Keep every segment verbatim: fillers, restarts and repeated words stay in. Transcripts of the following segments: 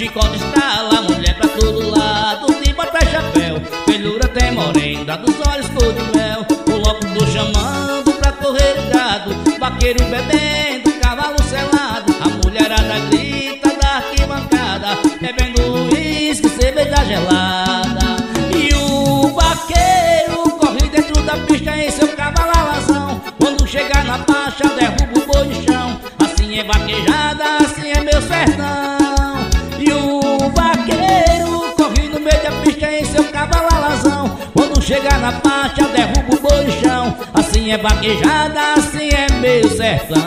chicote estrala, mulher pra todo lado, de bota chapéu, pelura tem morena, dos olhos cor de mel. O louco tô chamando pra correr o gado, vaqueiro bebendo, cavalo selado. A mulherada grita da arquibancada, bebendo uísque, cerveja gelada. E o vaqueiro corre dentro da pista em seu cavalo alazão. Quando chegar na faixa derruba o boi no chão. Assim é vaquejada, assim é meu sertão. E o vaqueiro corre no meio da pista em seu cavalo alazão. Quando chegar na faixa derruba o boi no chão. Assim é vaquejada, assim é meu sertão.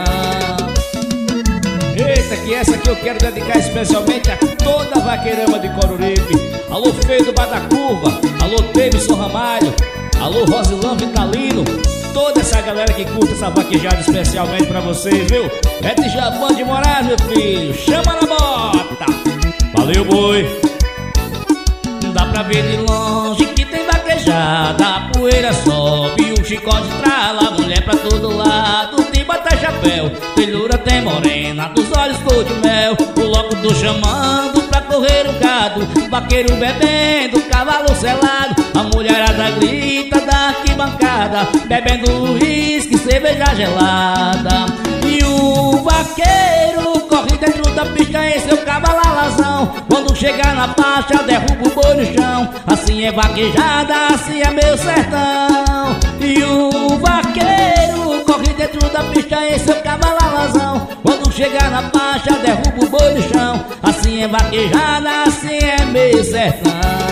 Eita, que essa aqui eu quero dedicar especialmente a toda a vaqueirama de Coruripe. Alô, Feio do Bar da Curva, alô, Davidson Ramalho, alô, Rosilão Vitalino. Toda essa galera que curte essa vaquejada especialmente pra vocês, viu? É de Japão de Moraes, meu filho, chama na bota. Valeu, boi. Dá pra ver de longe que tem vaquejada, a poeira sobe, o chicote estrala, mulher pra todo lado, de bota chapéu, pelura tem morena, dos olhos cor de mel. O louco tô chamando pra correr o gado, vaqueiro bebendo, cavalo selado. A mulherada grita da arquibancada, bebendo uísque, cerveja gelada. E o vaqueiro corre dentro da pista em seu cavalo alazão. Quando chegar na faixa derruba o boi no chão. Assim é vaquejada, assim é meu sertão. E o vaqueiro corre dentro da pista em seu cavalo alazão. Quando chegar na faixa derruba o boi no chão. Assim é vaquejada, assim é meu sertão.